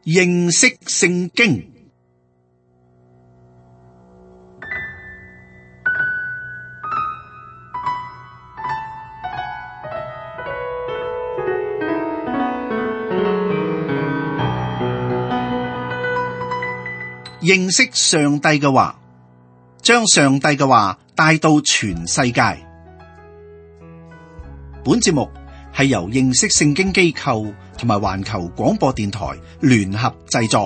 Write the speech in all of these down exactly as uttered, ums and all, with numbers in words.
認識聖經。認識上帝嘅話，將上帝嘅話帶到全世界。本節目係由認識聖經機構同埋環球廣播電台聯合製作。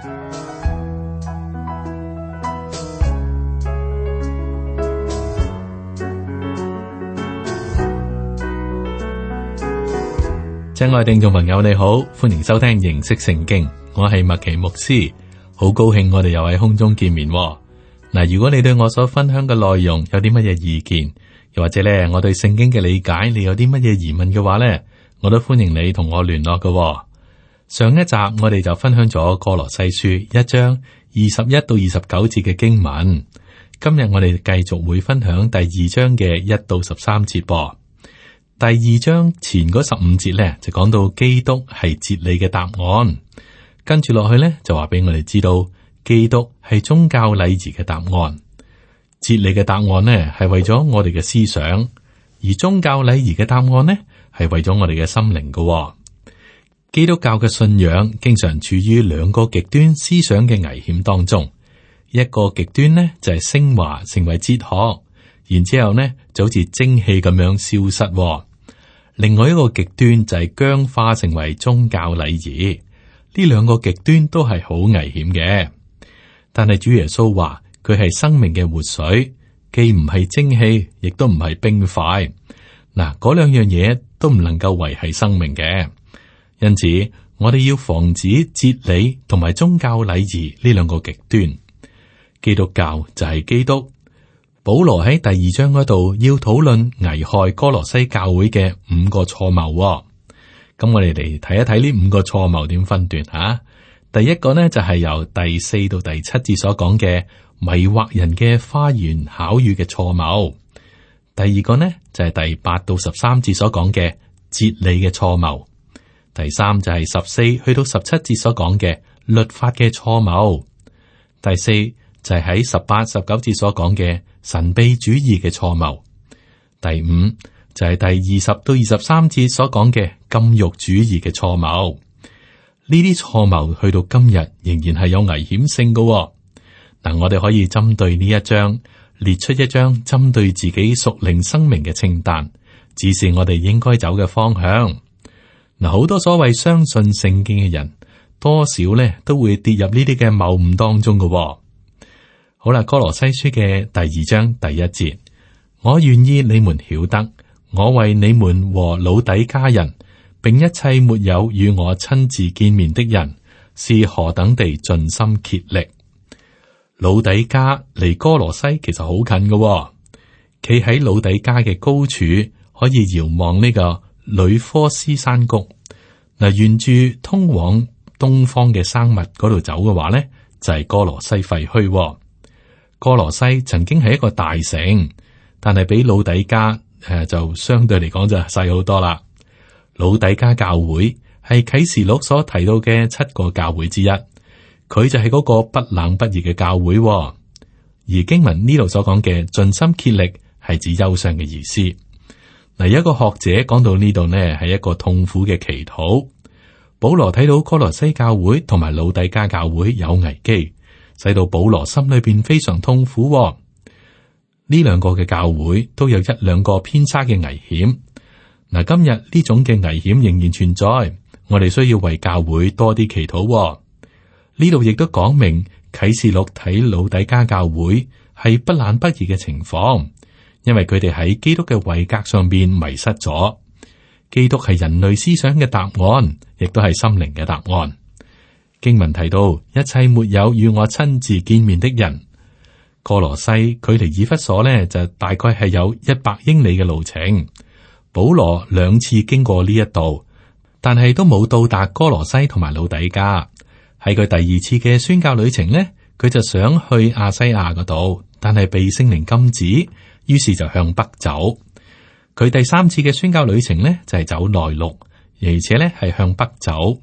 親愛聽眾朋友，你好，歡迎收聽認識聖經，我係麥奇牧師。好高興我哋又喺空中見面嗱。如果你對我所分享嘅內容有啲乜嘢意見，又或者咧我對聖經嘅理解，你有啲乜嘢疑問嘅話咧，我都歡迎你同我聯絡嘅。上一集我哋就分享咗歌羅西書一章二十一到二十九節嘅經文，今日我哋繼續會分享第二章嘅一到十三節噃。第二章前嗰十五節咧就講到基督係哲理嘅答案。跟住落去咧，就話俾我哋知道，基督係宗教禮儀嘅答案，哲理嘅答案呢係為咗我哋嘅思想，而宗教禮儀嘅答案呢係為咗我哋嘅心靈嘅。基督教嘅信仰經常處於兩個極端思想嘅危險當中，一個極端呢就係升華成為哲學，然之後呢就好似蒸汽咁樣消失；另外一個極端就係僵化成為宗教禮儀。呢兩個極端都係好危險嘅，但係主耶穌話佢係生命嘅活水，既唔係蒸汽，亦都唔係冰塊。嗱，嗰兩樣嘢都唔能夠維繫生命嘅，因此我哋要防止哲理同埋宗教禮儀呢兩個極端。基督教就係基督。保羅喺第二章嗰度要討論危害歌羅西教會嘅五個錯謬。咁我哋嚟睇一睇呢五個錯謬點分段吓、啊。第一個呢，就係、是、由第四到第七節所講嘅迷惑人嘅花言巧語嘅錯謬。第二個呢，就係、是、第八到十三節所講嘅哲理嘅錯謬。第三就係十四去到十七節所講嘅律法嘅錯謬。第四就係喺十八、十九節所講嘅神秘主義嘅錯謬。第五就係第二十到二十三節所講嘅禁欲主義嘅錯謬。呢啲錯謬去到今日仍然係有危險性嘅、哦。嗱，我哋可以針對呢一章列出一張針對自己屬靈生命嘅清單，指示我哋應該走嘅方向。嗱，好多所謂相信聖經嘅人，多少咧都會跌入呢啲嘅謬誤當中嘅、哦。好啦，歌羅西書嘅第二章第一節，我願意你們曉得。我為你們和老底嘉人，並一切沒有與我親自見面的人，是何等地盡心竭力。老底嘉離歌羅西其實好近嘅、哦，企喺老底嘉嘅高處，可以遙望呢個呂科斯山谷。嗱，沿住通往東方嘅生物嗰度走嘅話呢，就係、是、歌羅西廢墟、哦。歌羅西曾經係一個大城，但係比老底嘉誒，就相對嚟講就細好多啦。老底嘉教會係啟示錄所提到嘅七個教會之一，佢就係嗰個不冷不熱嘅教會、哦。而經文呢度所講嘅盡心竭力係指憂傷嘅意思。嗱，有一個學者講到呢度呢係一個痛苦嘅祈禱。保羅睇到歌羅西教會同埋老底嘉教會有危機，使到保羅心裏邊非常痛苦、哦。呢兩個嘅教會都有一兩個偏差嘅危險。嗱，今日呢種嘅危險仍然存在，我哋需要為教會多啲祈禱、哦。呢度亦都講明啟示錄睇老底嘉教會係不冷不熱嘅情況，因為佢哋喺基督嘅位格上邊迷失咗。基督係人類思想嘅答案，亦都係心靈嘅答案。經文提到一切沒有與我親自見面的人。歌羅西距離以弗所呢，就大概係有一百英里嘅路程。保羅兩次經過呢一度，但係都冇到達歌羅西同埋老底嘉。喺佢第二次嘅宣教旅程呢，佢就想去亞西亞嗰度，但係被聖靈禁止，於是就向北走。佢第三次嘅宣教旅程呢，就係走內陸，而且呢係向北走，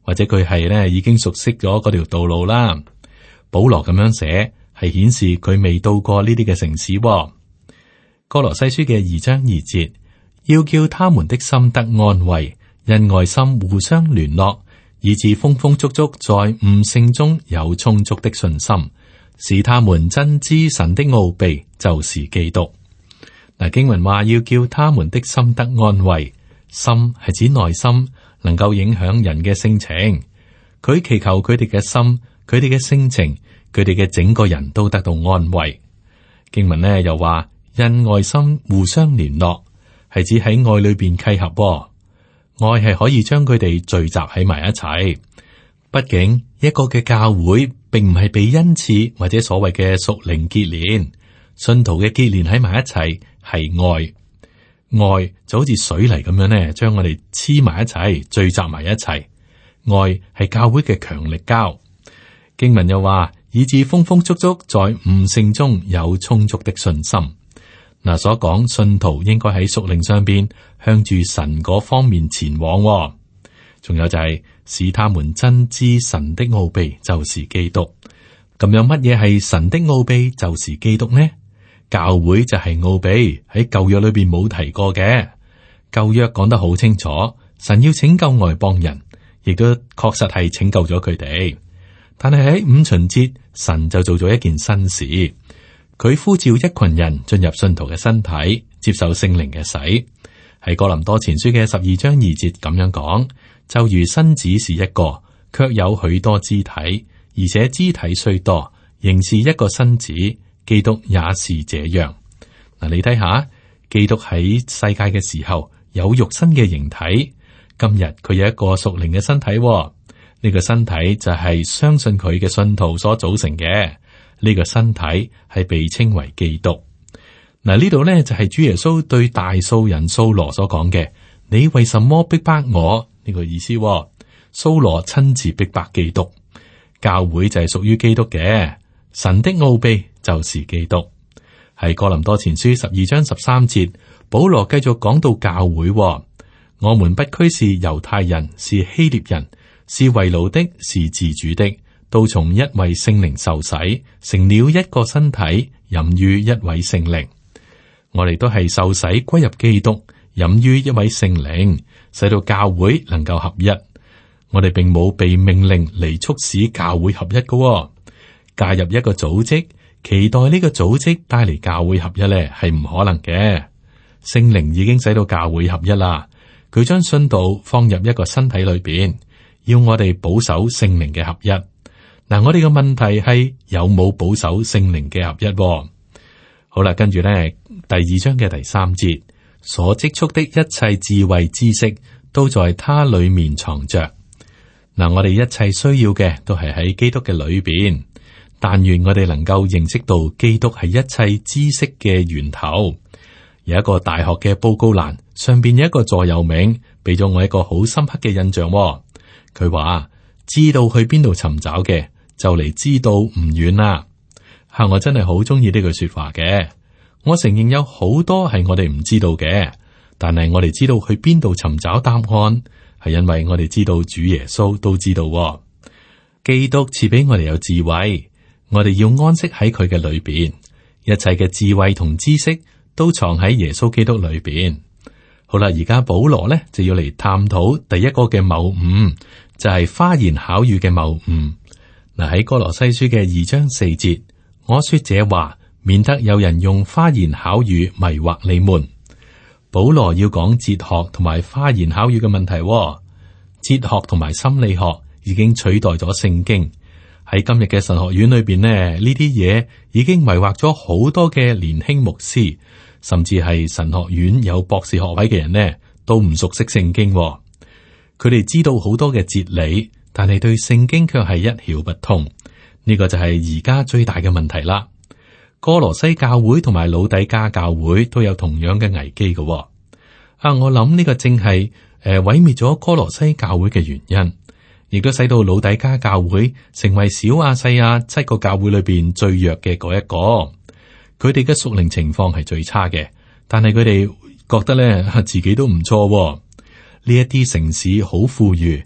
或者佢係咧已經熟悉咗嗰條道路啦。保羅咁樣寫係顯示佢未到過呢啲嘅城市。歌羅西書嘅二章二節，要叫他們的心得安慰，因愛心互相聯絡，以致豐豐足足在悟性中有充足的信心，使他們真知神的奧秘，就是基督。嗱，經文話要叫他們的心得安慰，心係指內心，能夠影響人嘅性情。佢祈求佢哋嘅心、佢哋嘅性情、佢哋嘅整個人都得到安慰。經文呢又話因愛心互相聯絡，係指喺愛裏邊契合。愛係可以將佢哋聚集喺埋一齊。畢竟一個嘅教會並唔係被恩賜或者所謂嘅屬靈結連，信徒嘅結連喺埋一齊係愛。愛就好似水泥咁樣呢，將我哋黐埋一齊，聚集埋一齊。愛係教會嘅強力膠。經文又話，以致豐豐足足在悟性中有充足的信心。嗱，所講信徒應該喺屬靈上邊向住神嗰方面前往。仲有就係使他們真知神的奧秘，就是基督。咁樣乜嘢係神的奧秘，就是基督呢？教會就係奧秘，喺舊約裏邊冇提過嘅。舊約講得好清楚，神要拯救外邦人，亦都確實係拯救咗佢哋。但係喺五旬節，神就做咗一件新事。佢呼召一群人進入信徒嘅身體，接受聖靈嘅洗。喺哥林多前書嘅十二章二節咁樣講，就如身子是一個，卻有許多肢體，而且肢體雖多，仍是一個身子。基督也是這樣。嗱，你睇下，基督喺世界嘅時候有肉身嘅形體，今日佢有一個屬靈嘅身體。呢個身體就係相信佢嘅信徒所組成嘅。呢個身體係被稱為基督。嗱，呢度呢就係主耶穌對大數人掃羅所講嘅：你為什麼逼迫我？呢個意思。掃羅親自逼迫基督，教會就係屬於基督嘅。神的奧秘就是基督。喺哥林多前書十二章十三節，保羅繼續講到教會。我們不拘是猶太人，是希臘人，是為奴的，是自主的，都從一位聖靈受洗，成了一個身體，飲於一位聖靈。我哋都係受洗歸入基督，飲於一位聖靈，使到教會能夠合一。我哋並冇被命令嚟促使教會合一嘅。加入一個組織，期待呢個組織帶嚟教會合一咧，係唔可能嘅。聖靈已經使到教會合一啦，佢將信道放入一個身體裏邊，要我哋保守聖靈嘅合一。嗱，我哋嘅問題係有冇保守聖靈嘅合一？好啦，跟住咧第二章嘅第三節，所積蓄的一切智慧知識，都在他裏面藏着。嗱，我哋一切需要嘅都係喺基督嘅裏邊。但願我哋能夠認識到基督係一切知識嘅源頭。有一個大學嘅報告欄上邊有一個座右銘，俾咗我一個好深刻嘅印象。佢話：知道去邊度尋找嘅，就嚟知道唔遠啦。吓，我真係好中意呢句說話嘅。我承認有好多係我哋唔知道嘅，但係我哋知道去邊度尋找答案，係因為我哋知道主耶穌都知道。基督賜俾我哋有智慧。我哋要安息喺佢嘅裏邊，一切嘅智慧同知識都藏喺耶穌基督裏邊。好啦，而家保羅呢就要嚟探討第一個嘅謬誤，就係、是、花言巧語嘅謬誤。嗱，喺哥羅西書嘅二章四節，我說這話，免得有人用花言巧語迷惑你們。保羅要講哲學同埋花言巧語嘅問題。哲學同埋心理學已經取代咗聖經。喺今日嘅神學院裏邊呢，呢啲嘢已經迷惑咗好多嘅年輕牧師，甚至係神學院有博士學位嘅人呢，都唔熟悉聖經。佢哋知道好多嘅哲理，但係對聖經卻係一竅不通。呢個就係而家最大嘅問題啦。哥羅西教會同埋老底嘉教會都有同樣嘅危機嘅。啊，我諗呢個正係誒毀滅咗哥羅西教會嘅原因。亦都使到老底嘉教會成為小亞細亞七個教會裏邊最弱嘅嗰一個。佢哋嘅屬靈情況係最差嘅，但係佢哋覺得咧自己都唔錯。呢一啲城市好富裕，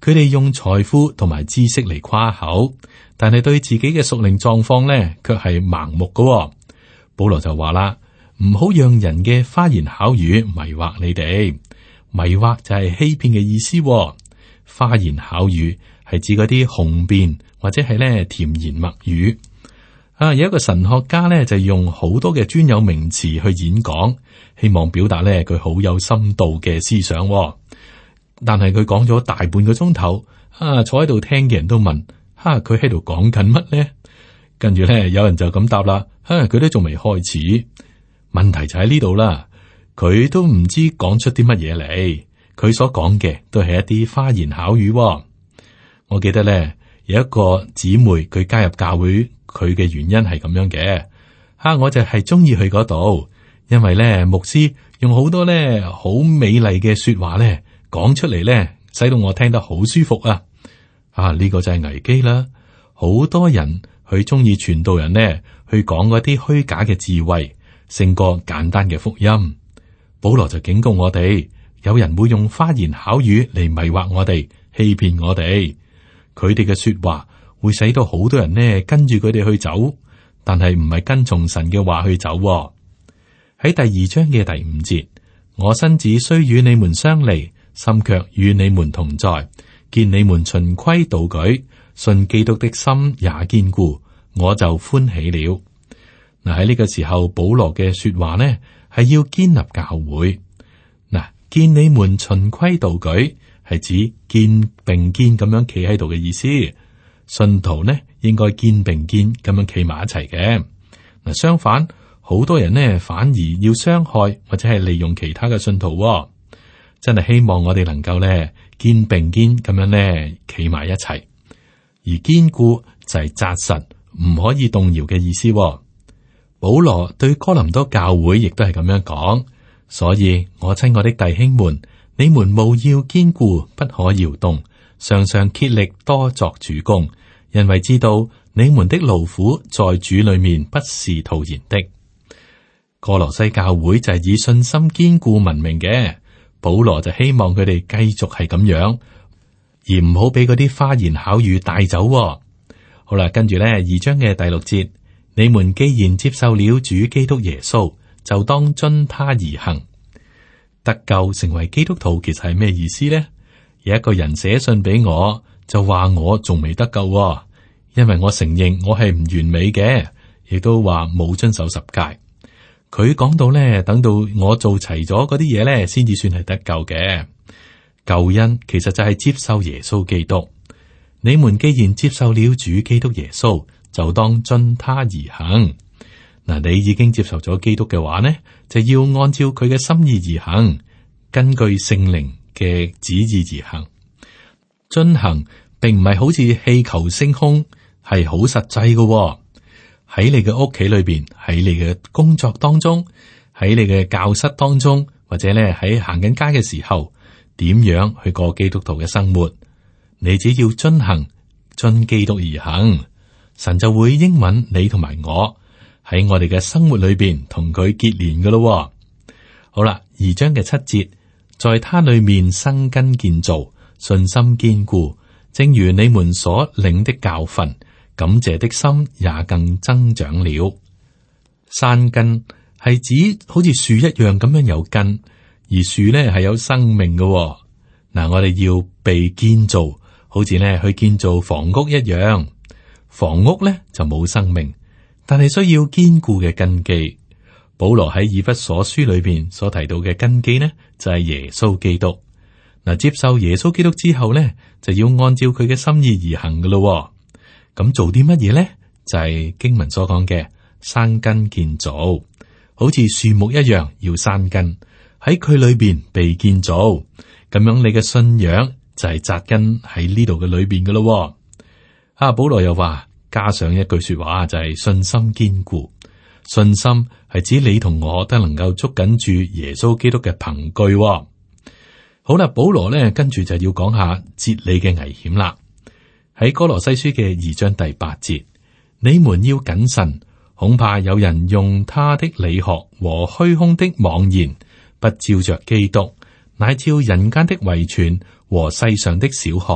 佢哋用財富同埋知識嚟誇口，但係對自己嘅屬靈狀況咧，卻係盲目嘅、哦。保羅就話啦，唔好讓人嘅花言巧語迷惑你哋。迷惑就係欺騙嘅意思、哦。花言巧語係指嗰啲雄辯或者係咧甜言蜜語。啊，有一個神學家咧就用好多嘅專有名詞去演講，希望表達咧佢好有深度嘅思想、哦。但係佢講咗大半個鐘頭，啊，坐喺度聽嘅人都問，哈、啊，佢喺度講緊乜咧？跟住咧，有人就咁答啦，哈、啊，佢都仲未開始。問題就喺呢度啦，佢都唔知講出啲乜嘢嚟，佢所講嘅都係一啲花言巧語、哦。我記得咧有一個姊妹，佢加入教會。佢嘅原因係咁樣嘅，吓、啊、我就係中意去嗰度，因為咧牧師用好多咧好美麗嘅說話咧講出嚟咧，使到我聽得好舒服啊！啊呢、這個就係危機啦，好多人去中意傳道人咧去講嗰啲虛假嘅智慧，勝過簡單嘅福音。保羅就警告我哋，有人會用花言巧語嚟迷惑我哋，欺騙我哋，佢哋嘅說話。會使到好多人呢跟住佢哋去走，但係唔係跟從神嘅話去走、哦。喺第二章嘅第五節，我身子雖與你們相離，心卻與你們同在。見你們循規蹈矩，信基督的心也堅固，我就歡喜了。嗱，喺呢個時候，保羅嘅說話呢係要建立教會。嗱，見你們循規蹈矩係指肩並肩咁樣企喺度嘅意思。信徒呢應該肩並肩咁樣企埋一齊嘅。嗱，相反，好多人呢反而要傷害或者係利用其他嘅信徒、哦。真係希望我哋能夠呢肩並肩咁樣呢企埋一齊，而堅固就係紮實，唔可以動搖嘅意思、哦。保羅對哥林多教會亦都係咁樣講，所以我親愛的弟兄們，你們務要堅固，不可搖動。常常竭力多作主工，因為知道你們的勞苦在主裏面不是徒然的。哥羅西教會就係以信心堅固聞名嘅，保羅就希望佢哋繼續係咁樣，而唔好俾嗰啲花言巧語帶走、哦。好啦，跟住咧二章嘅第六節，你們既然接受了主基督耶穌，就當遵他而行。得救成為基督徒，其實係咩意思呢？有一個人寫信俾我，就話我仲未得救、哦，因為我承認我係唔完美嘅，亦都話冇遵守十誡。佢講到咧，等到我做齊咗嗰啲嘢咧，先至算係得救嘅。救恩其實就係接受耶穌基督。你們既然接受了主基督耶穌，就當遵他而行。嗱，你已經接受咗基督嘅話呢，就要按照佢嘅心意而行，根據聖靈嘅旨意而行。遵行並唔係好似氣球升空，係好實際嘅、哦。喺你嘅屋企裏邊，喺你嘅工作當中，喺你嘅教室當中，或者咧喺行緊街嘅時候，點樣去過基督徒嘅生活？你只要遵行，遵基督而行，神就會應允你同埋我喺我哋嘅生活裏邊同佢結連嘅咯。好啦，二章嘅七節。在他裏面生根建造，信心堅固，正如你們所領的教訓，感謝的心也更增長了。生根係指好似樹一樣咁樣有根，而樹呢係有生命嘅、哦。嗱，我哋要被建造，好似呢去建造房屋一樣。房屋呢就冇生命，但係需要堅固嘅根基。保羅喺以弗所書裏邊所提到嘅根基呢，就係耶穌基督。嗱，接受耶穌基督之後呢，就要按照佢嘅心意而行噶咯。咁做啲乜嘢呢？就係經文所講嘅生根建造，好似樹木一樣要生根喺佢裏邊被建造。咁樣你嘅信仰就係扎根喺呢度嘅裏邊噶咯。啊，保羅又話加上一句說話，就係信心堅固。信心係指你同我都能夠捉緊住耶穌基督嘅憑據、哦。好啦，保羅咧跟住就要講下哲理嘅危險啦。喺哥羅西書嘅二章第八節，你們要謹慎，恐怕有人用他的理學和虛空的妄言，不照着基督，乃照人間的遺傳和世上的小學，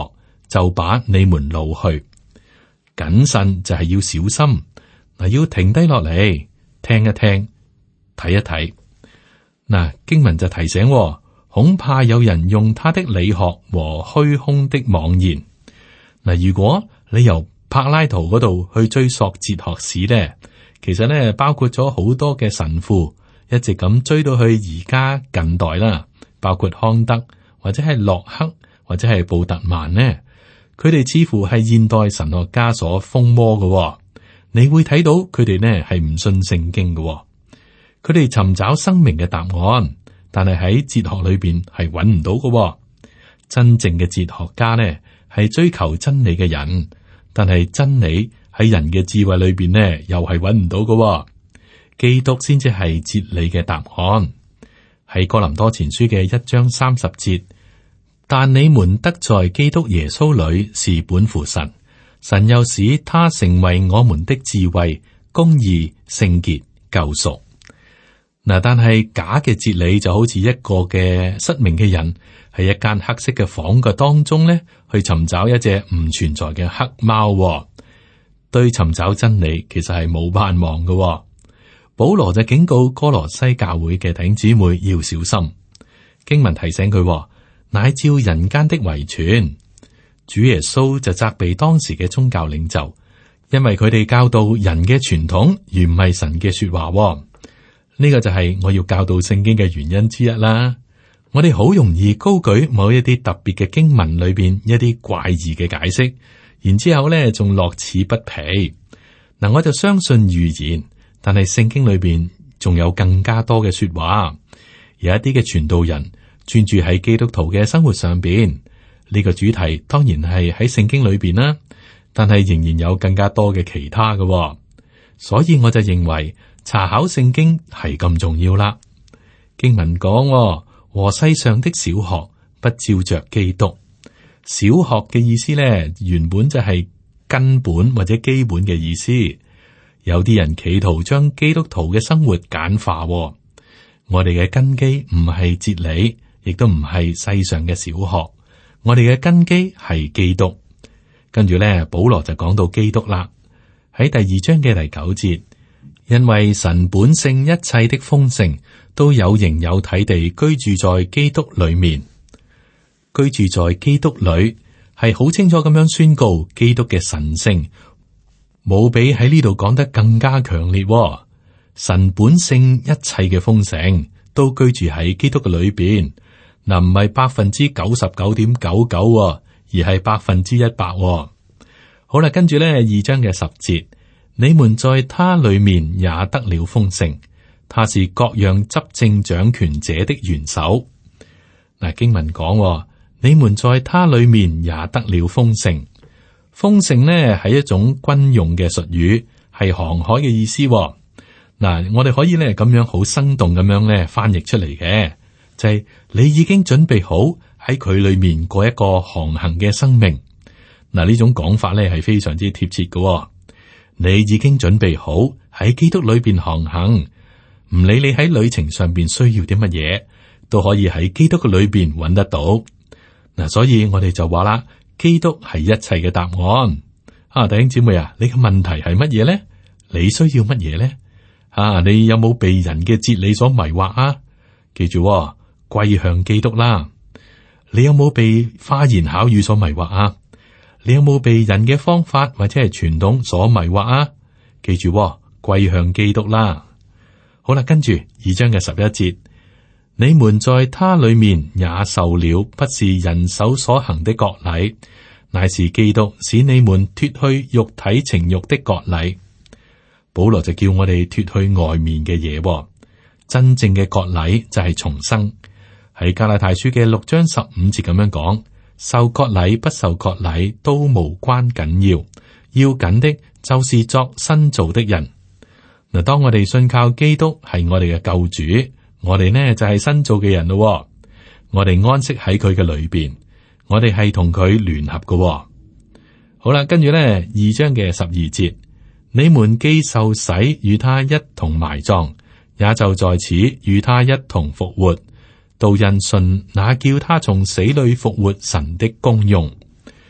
就把你們擄去。謹慎就係要小心，嗱，要停低落嚟聽一聽，睇一睇。嗱，經文就提醒，恐怕有人用他的理學和虛空的妄言。嗱，如果你由柏拉圖嗰度去追溯哲學史咧，其實咧包括咗好多嘅神父，一直咁追到去而家近代啦，包括康德或者係洛克或者係布特曼呢，佢哋似乎係現代神學家所瘋魔嘅。你會睇到佢哋呢係唔信聖經嘅，佢哋尋找生命嘅答案，但係喺哲學裏邊係揾唔到嘅。真正嘅哲學家呢係追求真理嘅人，但係真理喺人嘅智慧裏邊呢又係揾唔到嘅。基督先至係哲理嘅答案。喺哥林多前書嘅一章三十節，但你們得在基督耶穌裏是本乎神，神又使他成為我們的智慧、公義、聖潔、救贖。嗱，但係假嘅哲理就好似一個嘅失明嘅人喺一間黑色嘅房嘅當中咧，去尋找一隻唔存在嘅黑貓。對尋找真理其實係冇盼望嘅。保羅就警告哥羅西教會嘅弟兄姊妹要小心。經文提醒佢，乃照人間的遺傳。主耶穌就責備當時嘅宗教領袖，因為佢哋教導人嘅傳統而唔係神嘅說話。呢個就係我要教導聖經嘅原因之一啦。我哋好容易高舉某一啲特別嘅經文裏邊一啲怪異嘅解釋，然之後咧仲樂此不疲。嗱，我就相信預言。但係聖經裏邊仲有更加多嘅說話，有一啲嘅傳道人專注喺基督徒嘅生活上邊，呢個主題當然係喺聖經裏邊啦。但係仍然有更加多嘅其他嘅，所以我就認為查考聖經係咁重要啦。經文講，和世上的小學不照着基督。小學嘅意思咧，原本就係根本或者基本嘅意思。有啲人企圖將基督徒嘅生活簡化，我哋嘅根基唔係哲理，亦都唔係世上嘅小學，我哋嘅根基係基督。跟住咧，保羅就講到基督啦，喺第二章嘅第九節，因為神本性一切的豐盛都有形有體地居住在基督裏面，居住在基督裏係好清楚咁樣宣告基督嘅神性。冇比喺呢度講得更加強烈。神本性一切嘅豐盛都居住喺基督嘅裏邊，嗱，唔係百分之九十九點九九，而係百分之一百。好啦，跟住咧二章嘅十節，你們在他裏面也得了豐盛，他是各樣執政掌權者的元首。嗱，經文講，你們在他裏面也得了豐盛。豐盛呢係一種軍用嘅術語，係航海嘅意思。嗱，我哋可以咧咁樣好生動咁樣咧翻譯出嚟嘅，就係你已經準備好喺佢裏面過一個航行嘅生命。嗱，呢種講法咧係非常之貼切嘅。你已經準備好喺基督裏邊航行，唔理你喺旅程上邊需要啲乜嘢，都可以喺基督嘅裏邊揾得到。嗱，所以我哋就話啦。基督係一切嘅答案啊！弟兄姊妹啊，你嘅問題係乜嘢咧？你需要乜嘢咧？啊，你有冇被人嘅哲理所迷惑啊？記住喎，歸向基督啦！你有冇被花言巧語所迷惑啊？你有冇被人嘅方法或者係傳統所迷惑啊？記住喎，歸向基督啦！好啦，跟住二章嘅十一節。你們在他裏面也受了不是人手所行的割禮，乃是基督使你們脫去肉體情欲的割禮。保羅就叫我哋脫去外面嘅嘢，真正嘅割禮就係重生。喺加拉太書嘅六章十五節咁樣講，受割禮不受割禮都無關緊要，要緊的就是作新造的人。嗱，當我哋信靠基督係我哋嘅救主。我哋呢就係新造嘅人咯，我哋安息喺佢嘅裏邊，我哋係同佢聯合嘅。好啦，跟住呢二章嘅十二節，你們既受洗與他一同埋葬，也就在此與他一同復活，都因信那叫他從死裏復活神的功用。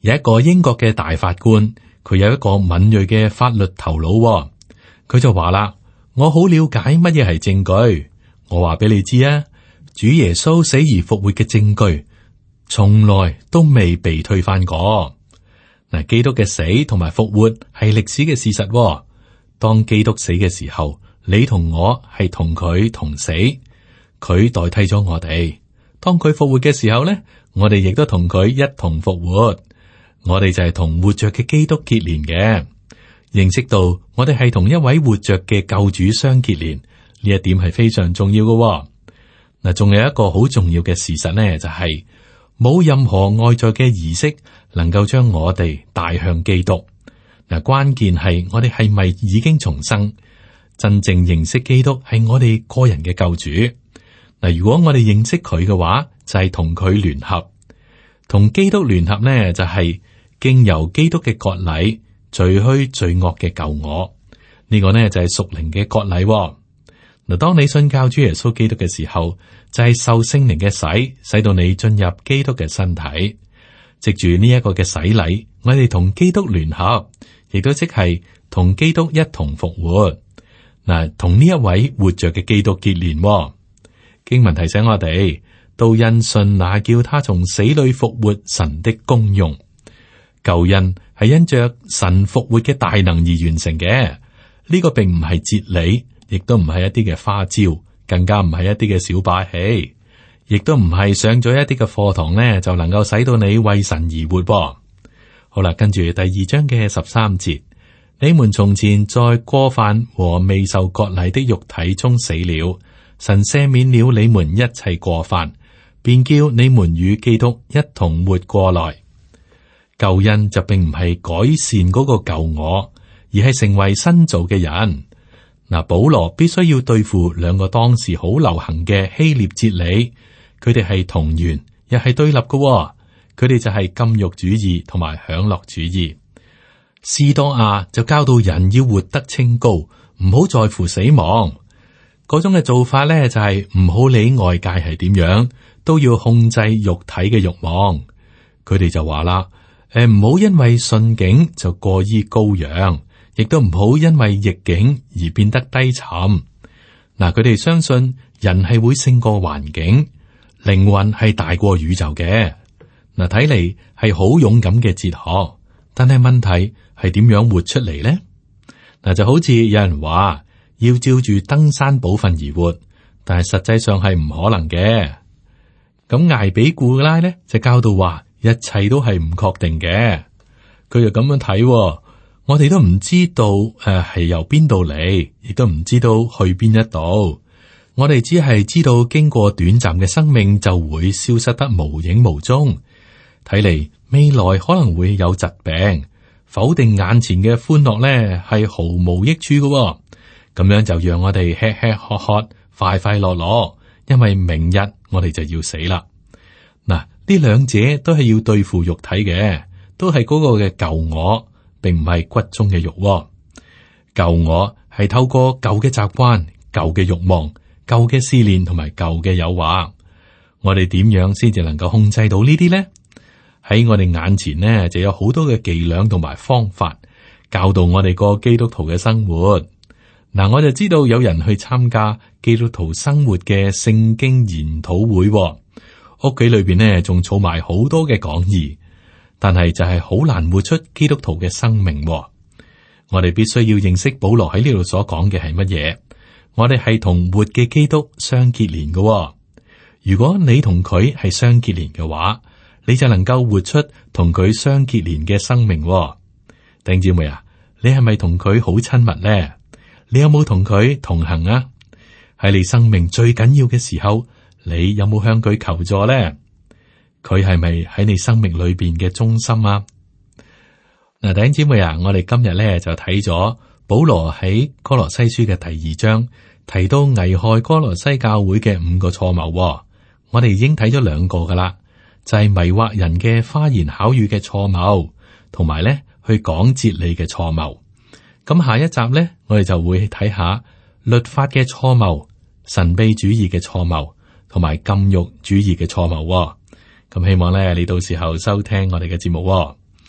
有一個英國嘅大法官，佢有一個敏銳嘅法律頭腦，佢就話啦：我好了解乜嘢係證據。我話俾你知啊，主耶穌死而復活嘅證據，從來都未被推翻過。嗱，基督嘅死同埋復活係歷史嘅事實。當基督死嘅時候，你同我係同佢同死，佢代替咗我哋。當佢復活嘅時候咧，我哋亦都同佢一同復活。我哋就係同活着嘅基督結連嘅，認識到我哋係同一位活着嘅救主相結連，呢一點係非常重要嘅。嗱，仲有一個好重要嘅事實呢，就係冇任何外在嘅儀式能夠將我哋帶向基督。嗱，關鍵係我哋係咪已經重生，真正認識基督係我哋個人嘅救主。嗱，如果我哋認識佢嘅話，就係同佢聯合，同基督聯合呢，就係經由基督嘅割禮，除去罪惡嘅舊我。呢個呢就係屬靈嘅割禮。嗱，當你信教主耶穌基督嘅時候，就係受聖靈嘅洗，使到你進入基督嘅身體。藉住呢一個嘅洗禮，我哋同基督聯合，亦都即係同基督一同復活。嗱，同呢一位活着嘅基督結連。經文提醒我哋，都因信那叫他從死裏復活神的功用。救恩係因着神復活嘅大能而完成嘅。呢、這個並唔係哲理，亦都唔係一啲嘅花招，更加唔係一啲嘅小把戲，亦都唔係上咗一啲嘅課堂呢就能夠使到你為神而活噃。好啦，跟住第二章嘅十三節，你們從前在過犯和未受割禮的肉體中死了，神赦免了你們一切過犯，便叫你們與基督一同活過來。救恩就並唔係改善嗰個舊我，而係成為新造嘅人。嗱，保羅必須要對付兩個當時好流行嘅希臘哲理，佢哋係同源，又係對立嘅。佢哋就係禁欲主義同埋享樂主義。斯多亞就教導人要活得清高，唔好在乎死亡。嗰種嘅做法咧，就係唔好理外界係點樣，都要控制肉體嘅慾望。佢哋就話啦。誒，唔好因為順境就過於高揚，亦都唔好因為逆境而變得低沉。嗱，佢哋相信人係會勝過環境，靈魂係大過宇宙嘅。嗱，睇嚟係好勇敢嘅哲學，但係問題係點樣活出嚟呢？嗱，就好似有人話要照住登山寶訓而活，但係實際上係唔可能嘅。咁艾比古拉咧就教導話。一切都係唔確定嘅，佢就咁樣睇、哦，我哋都唔知道誒係、呃、由邊度嚟，亦都唔知道去邊一度。我哋只係知道經過短暫嘅生命就會消失得無影無蹤。睇嚟未來可能會有疾病，否定眼前嘅歡樂咧係毫無益處嘅、哦。咁樣就讓我哋吃吃喝喝，快快樂樂，因為明日我哋就要死啦。嗱。呢兩者都係要對付肉體嘅，都係嗰個嘅舊我，並唔係骨中嘅肉窩。舊我係透過舊嘅習慣、舊嘅慾望、舊嘅試煉同埋舊嘅誘惑。我哋點樣先至能夠控制到呢啲呢？喺我哋眼前呢，就有好多嘅伎倆同埋方法，教導我哋過基督徒嘅生活。嗱，我就知道有人去參加基督徒生活嘅聖經研討會。屋企裏邊呢，仲儲埋好多嘅講義，但係就係好難活出基督徒嘅生命。我哋必須要認識保羅喺呢度所講嘅係乜嘢。我哋係同活嘅基督相結連嘅。如果你同佢係相結連嘅話，你就能夠活出同佢相結連嘅生命。弟兄姊妹啊，你係咪同佢好親密呢？你有冇同佢同行啊？喺你生命最緊要嘅時候，你有冇向佢求助咧？佢係咪喺你生命裏邊嘅中心啊？嗱，弟兄姊妹啊，我哋今日咧就睇咗保羅喺哥羅西書嘅第二章，提到危害哥羅西教會嘅五個錯謬。我哋已經睇咗兩個噶啦，就係迷惑人嘅花言巧語嘅錯謬，同埋咧去講哲理嘅錯謬。咁下一集咧，我哋就會睇下律法嘅錯謬、神秘主義嘅錯謬，同埋禁欲主義嘅錯謬。咁希望咧，你到時候收聽我哋嘅節目。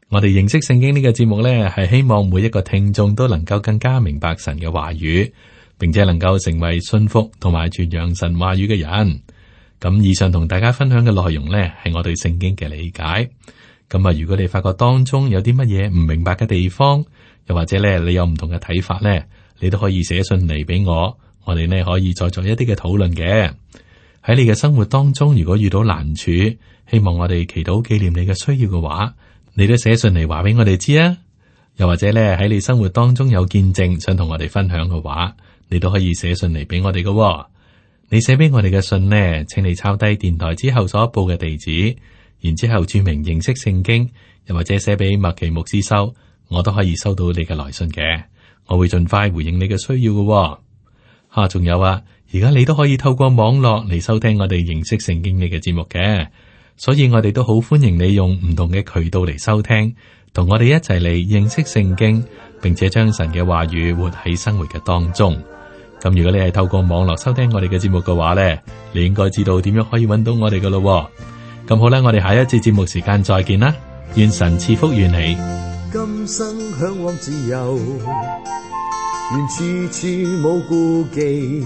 我哋認識聖經呢個節目呢，係希望每一個聽眾都能夠更加明白神嘅話語，並且能夠成為信服同埋傳揚神話語嘅人。咁以上同大家分享嘅內容呢，係我對聖經嘅理解。咁啊，如果你發覺當中有啲乜嘢唔明白嘅地方，又或者咧你有唔同嘅睇法呢，你都可以寫信嚟俾我，我哋呢可以再做一啲嘅討論嘅。喺你嘅生活當中，如果遇到難處，希望我哋祈禱紀念你嘅需要嘅話，你都寫信嚟話俾我哋知啊。又或者咧喺你生活當中有見證想同我哋分享嘅話，你都可以寫信嚟俾我哋嘅。你寫俾我哋嘅信呢，請你抄低電台之後所報嘅地址，然之後注明認識聖經，又或者寫俾麥奇牧師收，我都可以收到你嘅來信嘅。我會盡快回應你嘅需要嘅。吓、啊，仲有啊，而家你都可以透過網絡嚟收聽我哋認識聖經呢個節目嘅，所以我哋都好歡迎你用唔同嘅渠道嚟收聽，同我哋一齊嚟認識聖經，並且將神嘅話語活喺生活嘅當中。咁如果你係透過網絡收聽我哋嘅節目嘅話呢，你應該知道點樣可以揾到我哋噶咯。咁好啦，我哋下一節節目時間再見啦，願神賜福與你。 今生向往自由，願處處冇顧忌。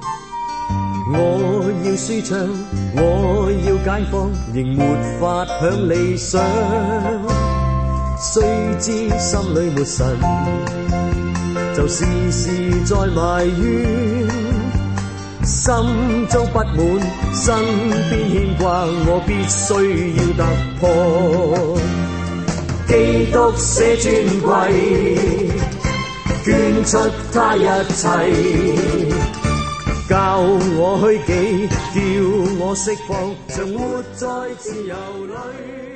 我要舒暢，我要解放，仍沒法享理想。雖知心裏沒神，就時時在埋怨，心中不滿，身邊牽掛，我必須要突破。基督捨尊貴，捐出他一切，教我虛己，叫我釋放，常活在自由裏。